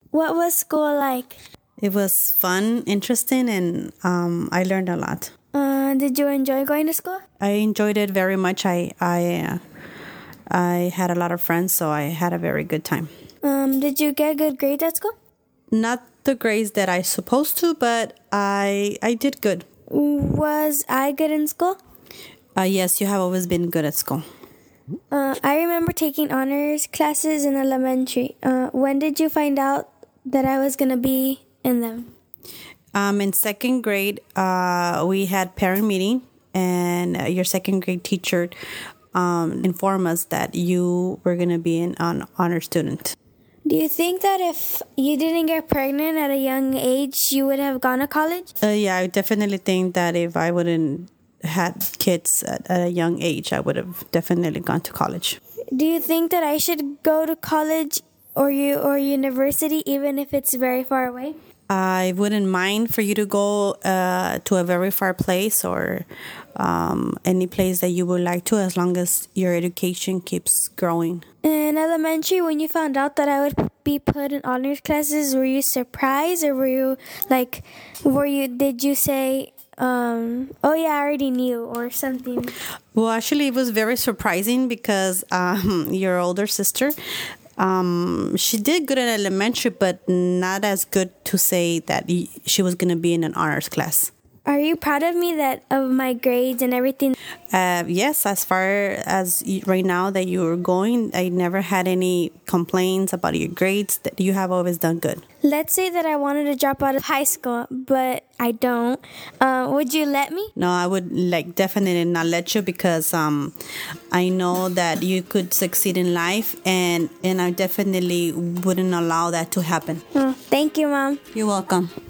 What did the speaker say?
What was school like? It was fun, interesting, and I learned a lot. Did you enjoy going to school? I enjoyed it very much. I had a lot of friends, so I had a very good time. Did you get good grades at school? Not the grades that I supposed to, but I did good. Was I good in school? Yes, you have always been good at school. I remember taking honors classes in elementary. When did you find out that I was going to be in them? In second grade, we had parent meeting, and your second grade teacher informed us that you were going to be an honor student. Do you think that if you didn't get pregnant at a young age, you would have gone to college? Yeah, I definitely think that if I wouldn't had kids at a young age, I would have definitely gone to college. Do you think that I should go to college or university even if it's very far away? I wouldn't mind for you to go to a very far place or any place that you would like to, as long as your education keeps growing. In elementary, when you found out that I would be put in honors classes, were you surprised, or did you say, oh yeah, I already knew, or something? Well, actually, it was very surprising because your older sister, she did good in elementary, but not as good to say that she was going to be in an honors class. Are you proud of me of my grades and everything? Yes, as far as right now that you're going, I never had any complaints about your grades. That you have always done good. Let's say that I wanted to drop out of high school, but I don't. Would you let me? No, I would definitely not let you, because I know that you could succeed in life, and I definitely wouldn't allow that to happen. Thank you, Mom. You're welcome.